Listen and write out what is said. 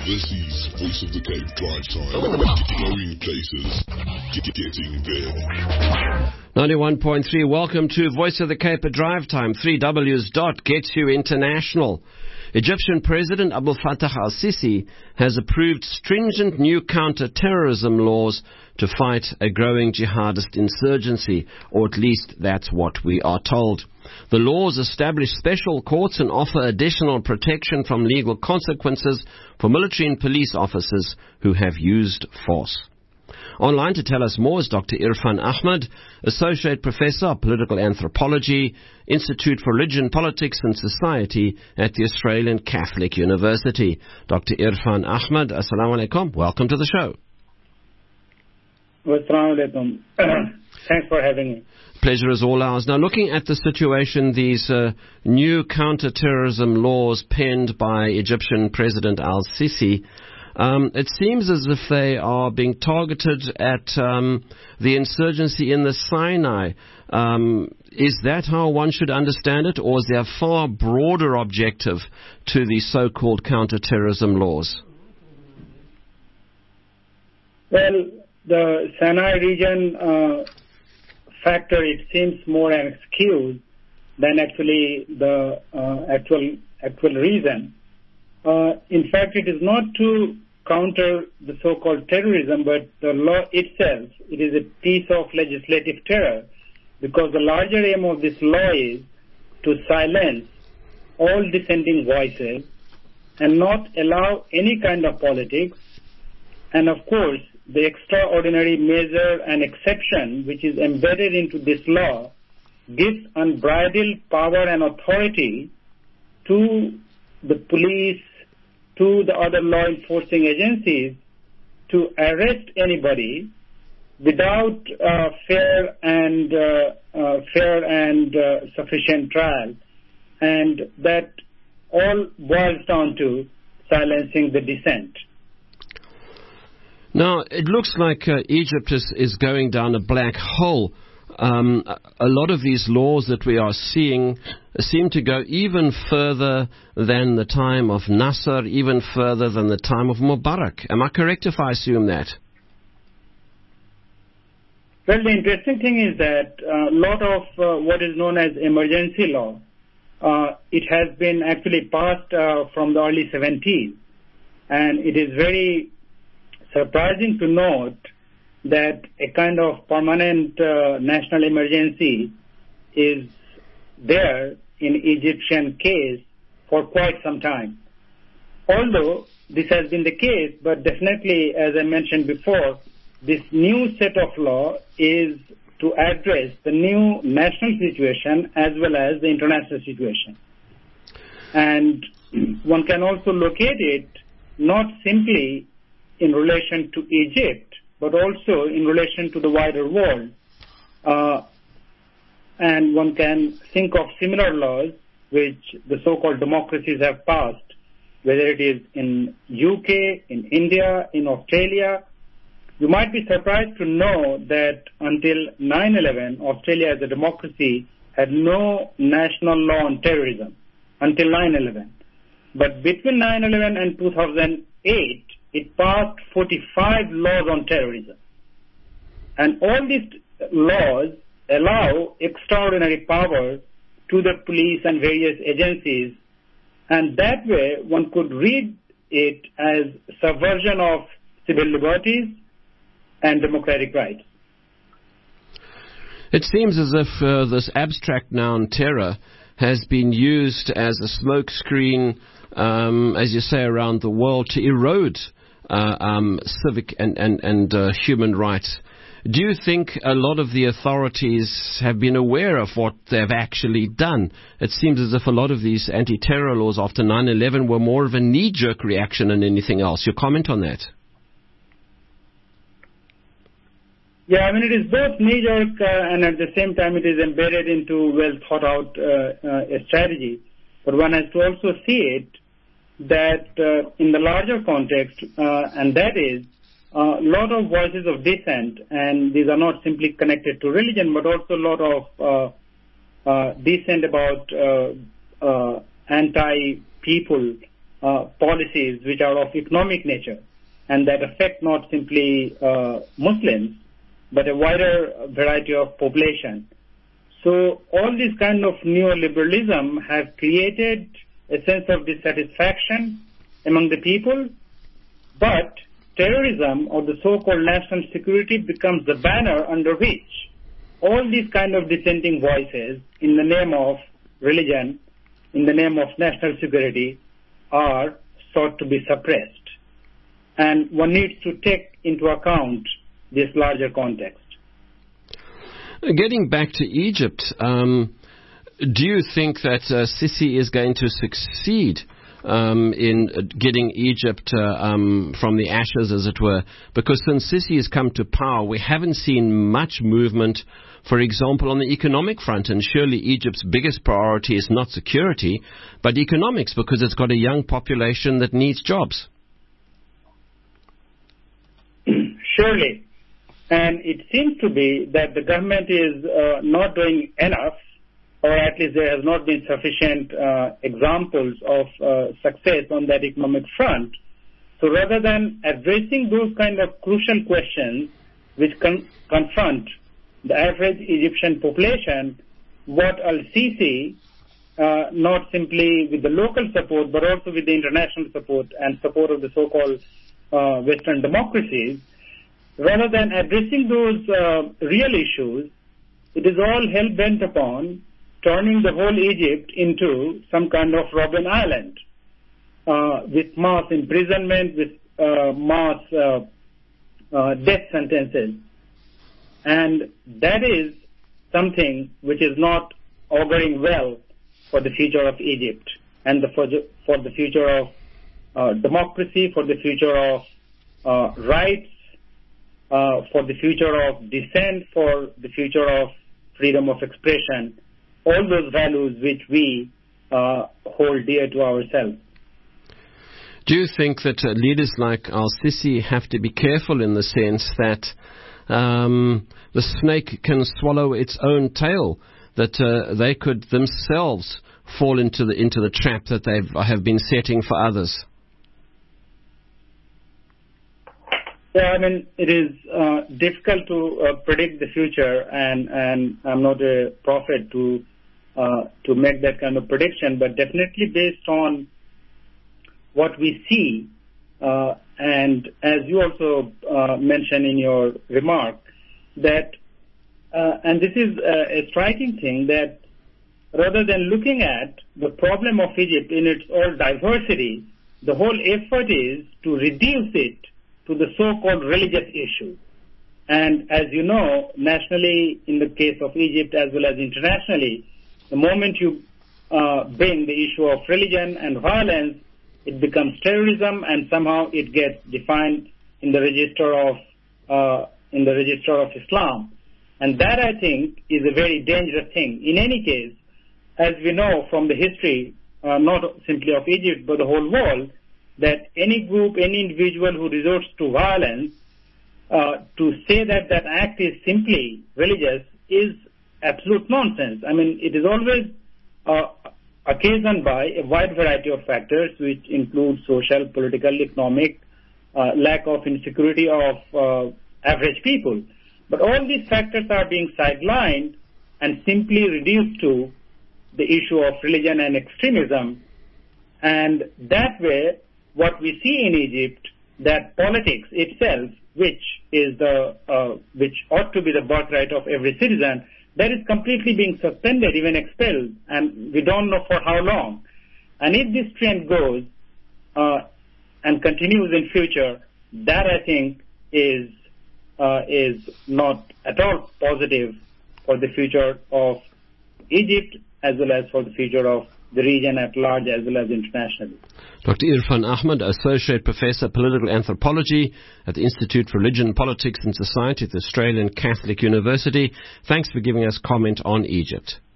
This is Voice of the Cape Drive Time. Going places, getting there. 91.3, welcome to Voice of the Cape at Drive Time. 3Ws gets you international. Egyptian President Abdel Fattah al-Sisi has approved stringent new counter-terrorism laws to fight a growing jihadist insurgency, or at least that's what we are told. The laws establish special courts and offer additional protection from legal consequences for military and police officers who have used force. Online to tell us more is Dr. Irfan Ahmed, Associate Professor of Political Anthropology, Institute for Religion, Politics and Society at the Australian Catholic University. Dr. Irfan Ahmed, Assalamu alaikum. Welcome to the show. Assalamu alaikum. Thanks for having me. Pleasure is all ours. Now, looking at the situation, these new counter-terrorism laws penned by Egyptian President al-Sisi, it seems as if they are being targeted at the insurgency in the Sinai. Is that how one should understand it, or is there a far broader objective to the so-called counter-terrorism laws? Well, the Sinai region factor, it seems more an excuse than actually the actual reason. In fact, it is not to counter the so-called terrorism, but the law itself, it is a piece of legislative terror, because the larger aim of this law is to silence all dissenting voices and not allow any kind of politics. And of course, the extraordinary measure and exception which is embedded into this law gives unbridled power and authority to the police, to the other law enforcing agencies to arrest anybody without fair and sufficient trial, and that all boils down to silencing the dissent. Now, it looks like Egypt is going down a black hole. A lot of these laws that we are seeing seem to go even further than the time of Nasser, even further than the time of Mubarak. Am I correct if I assume that? Well, the interesting thing is that a lot of what is known as emergency law, it has been actually passed from the early 70s. And it is very surprising to note that a kind of permanent national emergency is there in Egyptian case for quite some time. Although this has been the case, but definitely, as I mentioned before, this new set of law is to address the new national situation as well as the international situation. And one can also locate it not simply in relation to Egypt, but also in relation to the wider world. And one can think of similar laws which the so-called democracies have passed, whether it is in UK, in India, in Australia. You might be surprised to know that until 9/11, Australia as a democracy had no national law on terrorism, until 9/11. But between 9/11 and 2008, it passed 45 laws on terrorism. And all these laws allow extraordinary power to the police and various agencies. And that way, one could read it as subversion of civil liberties and democratic rights. It seems as if this abstract noun terror has been used as a smokescreen, as you say, around the world to erode civic and human rights. Do you think a lot of the authorities have been aware of what they've actually done? It seems as if a lot of these anti-terror laws after 9/11 were more of a knee-jerk reaction than anything else. Your comment on that? Yeah, I mean, it is both knee-jerk and at the same time it is embedded into well-thought-out a strategy. But one has to also see it that in the larger context, and that is a lot of voices of dissent, and these are not simply connected to religion, but also a lot of dissent about anti-people policies which are of economic nature and that affect not simply Muslims, but a wider variety of population. So all this kind of neoliberalism have created a sense of dissatisfaction among the people, but terrorism or the so-called national security becomes the banner under which all these kind of dissenting voices in the name of religion, in the name of national security, are sought to be suppressed. And one needs to take into account this larger context. Getting back to Egypt, do you think that Sisi is going to succeed in getting Egypt from the ashes, as it were? Because since Sisi has come to power, we haven't seen much movement, for example, on the economic front. And surely Egypt's biggest priority is not security, but economics, because it's got a young population that needs jobs. Surely. And it seems to be that the government is not doing enough, or at least there has not been sufficient examples of success on that economic front. So rather than addressing those kind of crucial questions which confront the average Egyptian population, what Al-Sisi, not simply with the local support, but also with the international support and support of the so-called Western democracies, rather than addressing those real issues, it is all hell-bent upon turning the whole Egypt into some kind of Robben Island, with mass imprisonment, with mass death sentences. And that is something which is not auguring well for the future of Egypt and for the future of democracy, for the future of rights, for the future of dissent, for the future of freedom of expression, all those values which we hold dear to ourselves. Do you think that leaders like Al-Sisi have to be careful in the sense that the snake can swallow its own tail, that they could themselves fall into the trap that they have been setting for others? Yeah, I mean, it is difficult to predict the future, and I'm not a prophet to make that kind of prediction, but definitely based on what we see, and as you also mentioned in your remark, that, and this is a striking thing, that rather than looking at the problem of Egypt in its all diversity, the whole effort is to reduce it to the so-called religious issue. And as you know, nationally, in the case of Egypt as well as internationally, the moment you bring the issue of religion and violence, it becomes terrorism, and somehow it gets defined in the register of Islam. And that, I think, is a very dangerous thing. In any case, as we know from the history, not simply of Egypt, but the whole world, that any group, any individual who resorts to violence, to say that that act is simply religious is absolute nonsense. I mean, it is always occasioned by a wide variety of factors, which include social, political, economic, lack of insecurity of average people. But all these factors are being sidelined and simply reduced to the issue of religion and extremism. And that way, what we see in Egypt, that politics itself, which ought to be the birthright of every citizen, that is completely being suspended, even expelled, and we don't know for how long. And if this trend goes and continues in future, that, I think, is not at all positive for the future of Egypt as well as for the future of the region at large as well as internationally. Dr. Irfan Ahmad, Associate Professor, Political Anthropology at the Institute for Religion, Politics and Society at the Australian Catholic University. Thanks for giving us comment on Egypt.